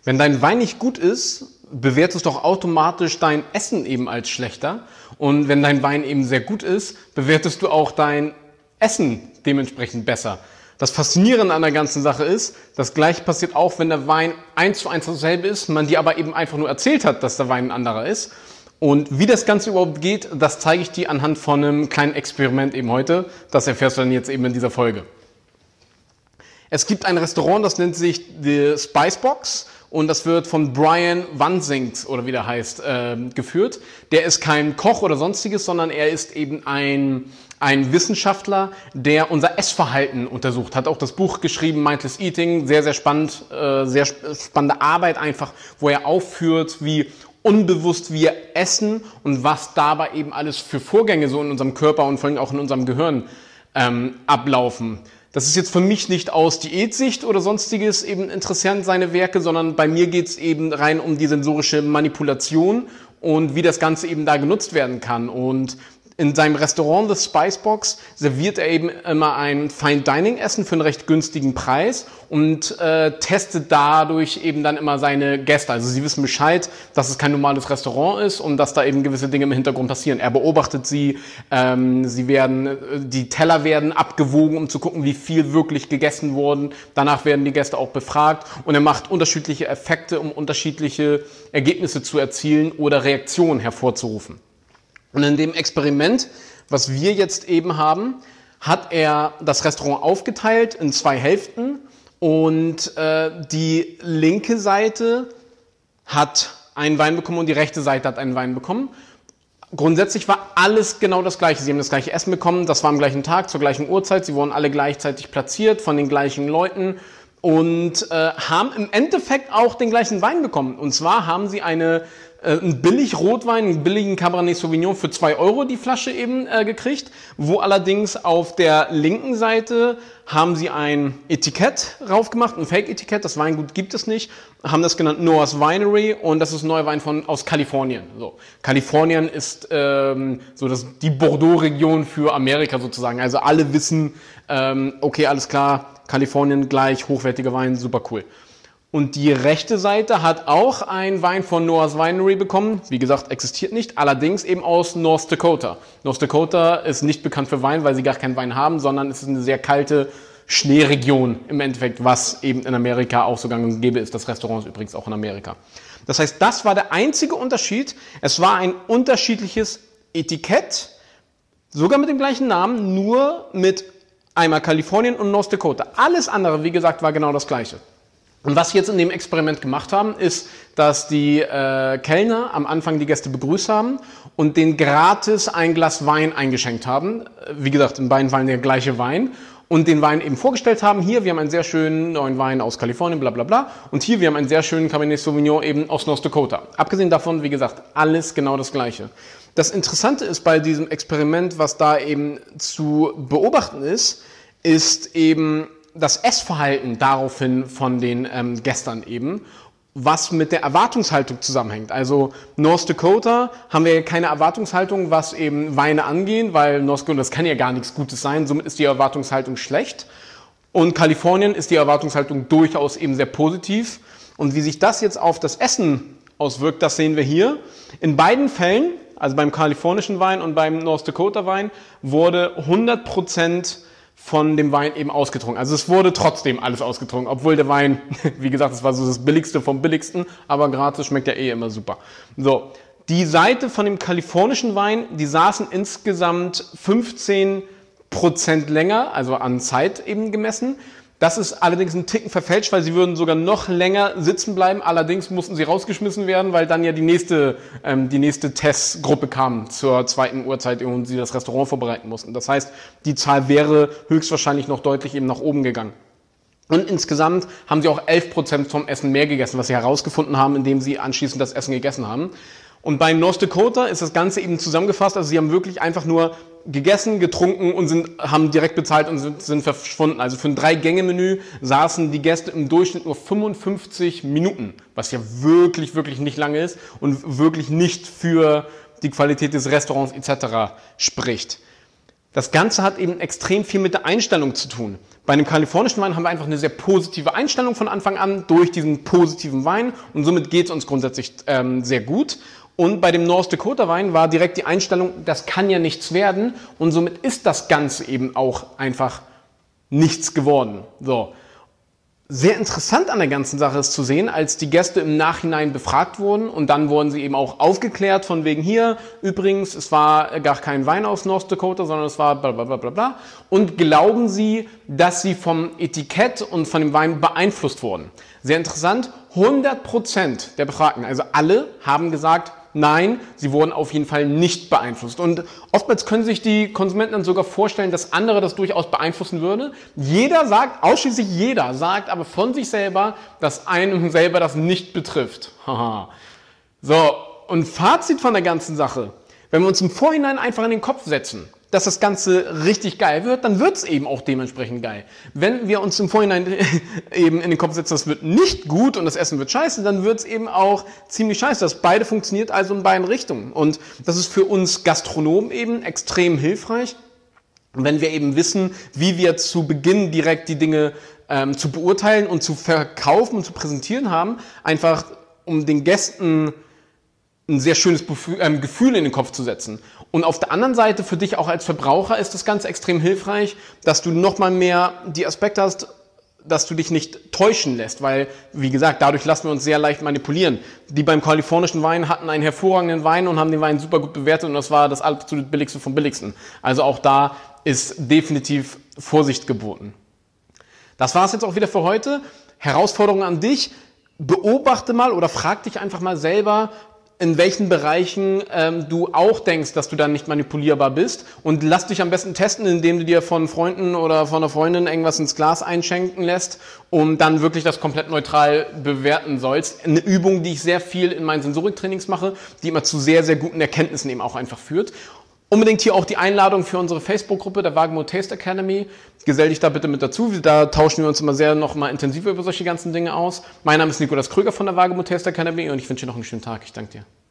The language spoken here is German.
Wenn dein Wein nicht gut ist, bewertest du doch automatisch dein Essen eben als schlechter. Und wenn dein Wein eben sehr gut ist, bewertest du auch dein Essen dementsprechend besser. Das Faszinierende an der ganzen Sache ist, das Gleiche passiert auch, wenn der Wein 1:1 dasselbe ist, man dir aber eben einfach nur erzählt hat, dass der Wein ein anderer ist. Und wie das Ganze überhaupt geht, das zeige ich dir anhand von einem kleinen Experiment eben heute. Das erfährst du dann jetzt eben in dieser Folge. Es gibt ein Restaurant, das nennt sich The Spicebox. Und das wird von Brian Wansink, oder wie der heißt, geführt. Der ist kein Koch oder sonstiges, sondern er ist eben ein Wissenschaftler, der unser Essverhalten untersucht. Hat auch das Buch geschrieben, Mindless Eating. Sehr, sehr spannend, sehr spannende Arbeit einfach, wo er aufführt, wie unbewusst wir essen und was dabei eben alles für Vorgänge so in unserem Körper und vor allem auch in unserem Gehirn ablaufen. Das ist jetzt für mich nicht aus Diätsicht oder sonstiges eben interessant, seine Werke, sondern bei mir geht es eben rein um die sensorische Manipulation und wie das Ganze eben da genutzt werden kann. Und in seinem Restaurant The Spicebox serviert er eben immer ein Fine-Dining-Essen für einen recht günstigen Preis und testet dadurch eben dann immer seine Gäste. Also sie wissen Bescheid, dass es kein normales Restaurant ist und dass da eben gewisse Dinge im Hintergrund passieren. Er beobachtet sie, die Teller werden abgewogen, um zu gucken, wie viel wirklich gegessen wurden. Danach werden die Gäste auch befragt und er macht unterschiedliche Effekte, um unterschiedliche Ergebnisse zu erzielen oder Reaktionen hervorzurufen. Und in dem Experiment, was wir jetzt eben haben, hat er das Restaurant aufgeteilt in 2 Hälften und die linke Seite hat einen Wein bekommen und die rechte Seite hat einen Wein bekommen. Grundsätzlich war alles genau das Gleiche. Sie haben das gleiche Essen bekommen, das war am gleichen Tag, zur gleichen Uhrzeit. Sie wurden alle gleichzeitig platziert von den gleichen Leuten und haben im Endeffekt auch den gleichen Wein bekommen. Und zwar haben sie einen billig Rotwein, einen billigen Cabernet Sauvignon für 2 € die Flasche eben gekriegt, wo allerdings auf der linken Seite haben sie ein Etikett raufgemacht, ein Fake-Etikett, das Weingut gibt es nicht, haben das genannt Noah's Winery und das ist ein neuer Wein aus Kalifornien. So. Kalifornien ist die Bordeaux-Region für Amerika sozusagen, also alle wissen, okay, alles klar, Kalifornien gleich, hochwertiger Wein, super cool. Und die rechte Seite hat auch einen Wein von Noah's Winery bekommen. Wie gesagt, existiert nicht, allerdings eben aus North Dakota. North Dakota ist nicht bekannt für Wein, weil sie gar keinen Wein haben, sondern es ist eine sehr kalte Schneeregion im Endeffekt, was eben in Amerika auch so gang und gäbe ist. Das Restaurant ist übrigens auch in Amerika. Das heißt, das war der einzige Unterschied. Es war ein unterschiedliches Etikett, sogar mit dem gleichen Namen, nur mit einmal Kalifornien und North Dakota. Alles andere, wie gesagt, war genau das Gleiche. Und was sie jetzt in dem Experiment gemacht haben, ist, dass die Kellner am Anfang die Gäste begrüßt haben und denen gratis ein Glas Wein eingeschenkt haben. Wie gesagt, in beiden Fällen der gleiche Wein. Und den Wein eben vorgestellt haben. Hier, wir haben einen sehr schönen neuen Wein aus Kalifornien, bla bla bla. Und hier, wir haben einen sehr schönen Cabernet Sauvignon eben aus North Dakota. Abgesehen davon, wie gesagt, alles genau das Gleiche. Das Interessante ist bei diesem Experiment, was da eben zu beobachten ist eben das Essverhalten daraufhin von den Gästen eben, was mit der Erwartungshaltung zusammenhängt. Also North Dakota haben wir keine Erwartungshaltung, was eben Weine angeht, weil North Dakota, das kann ja gar nichts Gutes sein, somit ist die Erwartungshaltung schlecht. Und Kalifornien ist die Erwartungshaltung durchaus eben sehr positiv. Und wie sich das jetzt auf das Essen auswirkt, das sehen wir hier. In beiden Fällen, also beim kalifornischen Wein und beim North Dakota Wein, wurde 100% von dem Wein eben ausgetrunken. Also es wurde trotzdem alles ausgetrunken, obwohl der Wein, wie gesagt, das war so das Billigste vom Billigsten, aber gratis schmeckt ja eh immer super. So, die Seite von dem kalifornischen Wein, die saßen insgesamt 15% länger, also an Zeit eben gemessen. Das ist allerdings ein Ticken verfälscht, weil sie würden sogar noch länger sitzen bleiben. Allerdings mussten sie rausgeschmissen werden, weil dann ja die nächste Testgruppe kam zur 2. Uhrzeit und sie das Restaurant vorbereiten mussten. Das heißt, die Zahl wäre höchstwahrscheinlich noch deutlich eben nach oben gegangen. Und insgesamt haben sie auch 11% vom Essen mehr gegessen, was sie herausgefunden haben, indem sie anschließend das Essen gegessen haben. Und bei North Dakota ist das Ganze eben zusammengefasst, also sie haben wirklich einfach nur gegessen, getrunken und haben direkt bezahlt und sind verschwunden. Also für ein 3-Gänge-Menü saßen die Gäste im Durchschnitt nur 55 Minuten, was ja wirklich, wirklich nicht lange ist und wirklich nicht für die Qualität des Restaurants etc. spricht. Das Ganze hat eben extrem viel mit der Einstellung zu tun. Bei dem kalifornischen Wein haben wir einfach eine sehr positive Einstellung von Anfang an durch diesen positiven Wein und somit geht es uns grundsätzlich sehr gut. Und bei dem North Dakota Wein war direkt die Einstellung, das kann ja nichts werden und somit ist das Ganze eben auch einfach nichts geworden. So. Sehr interessant an der ganzen Sache ist zu sehen, als die Gäste im Nachhinein befragt wurden und dann wurden sie eben auch aufgeklärt von wegen hier, übrigens, es war gar kein Wein aus North Dakota, sondern es war bla bla bla bla bla. Und glauben sie, dass sie vom Etikett und von dem Wein beeinflusst wurden. Sehr interessant, 100% der Befragten, also alle, haben gesagt, nein, sie wurden auf jeden Fall nicht beeinflusst. Und oftmals können sich die Konsumenten dann sogar vorstellen, dass andere das durchaus beeinflussen würde. Ausschließlich jeder sagt aber von sich selber, dass einem selber das nicht betrifft. Haha. So, und Fazit von der ganzen Sache. Wenn wir uns im Vorhinein einfach in den Kopf setzen, dass das Ganze richtig geil wird, dann wird es eben auch dementsprechend geil. Wenn wir uns im Vorhinein eben in den Kopf setzen, das wird nicht gut und das Essen wird scheiße, dann wird es eben auch ziemlich scheiße. Das beide funktioniert also in beiden Richtungen. Und das ist für uns Gastronomen eben extrem hilfreich, wenn wir eben wissen, wie wir zu Beginn direkt die Dinge zu beurteilen und zu verkaufen und zu präsentieren haben, einfach um den Gästen ein sehr schönes Gefühl in den Kopf zu setzen. Und auf der anderen Seite für dich auch als Verbraucher ist das Ganze extrem hilfreich, dass du nochmal mehr die Aspekte hast, dass du dich nicht täuschen lässt, weil, wie gesagt, dadurch lassen wir uns sehr leicht manipulieren. Die beim kalifornischen Wein hatten einen hervorragenden Wein und haben den Wein super gut bewertet und das war das absolut billigste vom billigsten. Also auch da ist definitiv Vorsicht geboten. Das war es jetzt auch wieder für heute. Herausforderung an dich. Beobachte mal oder frag dich einfach mal selber, in welchen Bereichen du auch denkst, dass du dann nicht manipulierbar bist und lass dich am besten testen, indem du dir von Freunden oder von einer Freundin irgendwas ins Glas einschenken lässt, um dann wirklich das komplett neutral bewerten sollst. Eine Übung, die ich sehr viel in meinen Sensoriktrainings mache, die immer zu sehr, sehr guten Erkenntnissen eben auch einfach führt. Unbedingt hier auch die Einladung für unsere Facebook-Gruppe der Wagemut Taste Academy. Gesell dich da bitte mit dazu. Da tauschen wir uns immer sehr noch mal intensiver über solche ganzen Dinge aus. Mein Name ist Nikolas Kröger von der Wagemut Taste Academy und ich wünsche dir noch einen schönen Tag. Ich danke dir.